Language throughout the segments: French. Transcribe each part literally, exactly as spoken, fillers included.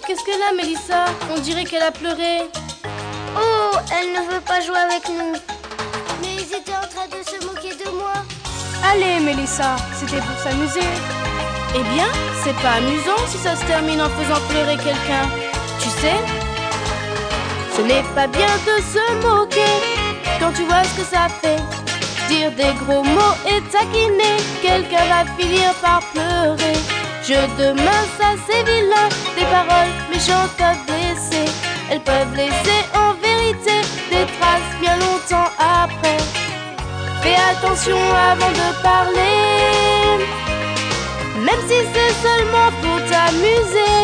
qu'est-ce qu'elle a, Mélissa? On dirait qu'elle a pleuré. Oh, elle ne veut pas jouer avec nous. Mais ils étaient en train de se moquer de moi. Allez, Mélissa, c'était pour s'amuser. Eh bien, c'est pas amusant si ça se termine en faisant pleurer quelqu'un. Tu sais, ce n'est pas bien de se moquer quand tu vois ce que ça fait. Dire des gros mots et taquiner, quelqu'un va finir par pleurer. Jeu de main, ça c'est vilain, des paroles méchantes peuvent blesser. Elles peuvent laisser en vérité des traces bien longtemps après. Fais attention avant de parler, même si c'est seulement pour t'amuser.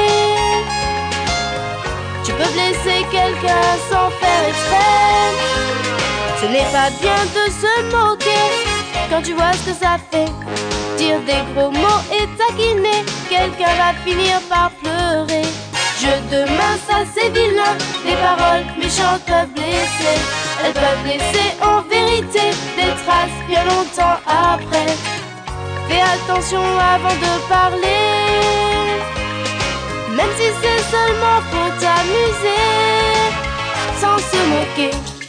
Tu peux blesser quelqu'un sans faire exprès. Ce n'est pas bien de se moquer quand tu vois ce que ça fait. Dire des gros mots et taquiner, quelqu'un va finir par pleurer. Jeu de main, ça c'est vilain, des paroles méchantes peuvent blesser. Elles peuvent laisser en vérité des traces bien longtemps après. Fais attention avant de parler, même si c'est seulement pour t'amuser, sans se moquer.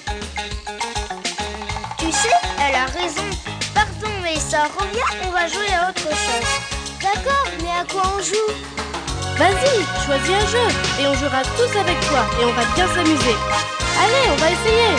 Tu sais, elle a raison. Pardon, mais ça revient, on va jouer à autre chose. D'accord, mais à quoi on joue? Vas-y, choisis un jeu et on jouera tous avec toi et on va bien s'amuser. Allez, on va essayer.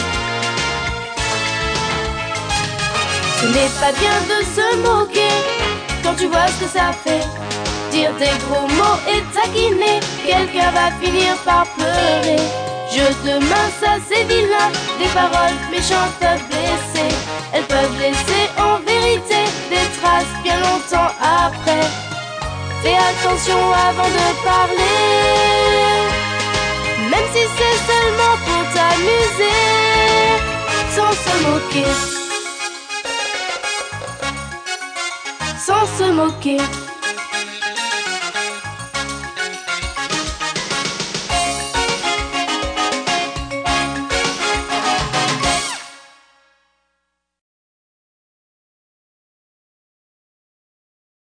Ce n'est pas bien de se moquer quand tu vois ce que ça fait. Dire des gros mots et taquiner, quelqu'un va finir par pleurer. Jeu de main, ça c'est vilain, des paroles méchantes peuvent blesser. Elles peuvent laisser en vérité des traces bien longtemps après. Fais attention avant de parler, même si c'est seulement pour t'amuser, sans se moquer, sans se moquer.